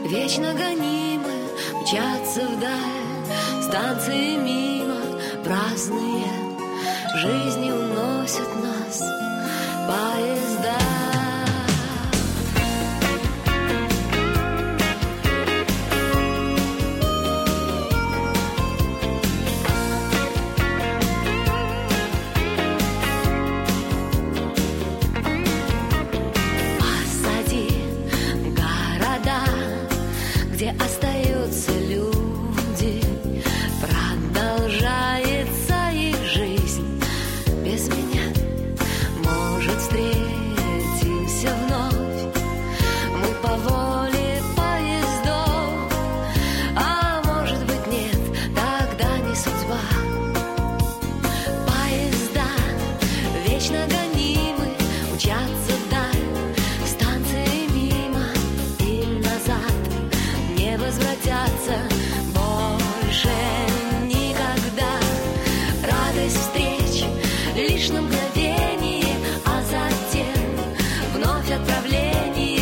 Вечно гонимы мчатся вдаль, станции мимо праздные, жизни уносят нас поезда. Остаются люди, продолжается их жизнь без меня. Может, встретимся вновь мы по воле поездов, а может быть нет, тогда не судьба. Поезда вечно гонимы, мчатся вдаль, станции мимо и назад не возвратятся больше никогда. Радость встреч лишь на мгновение, а затем вновь отправление.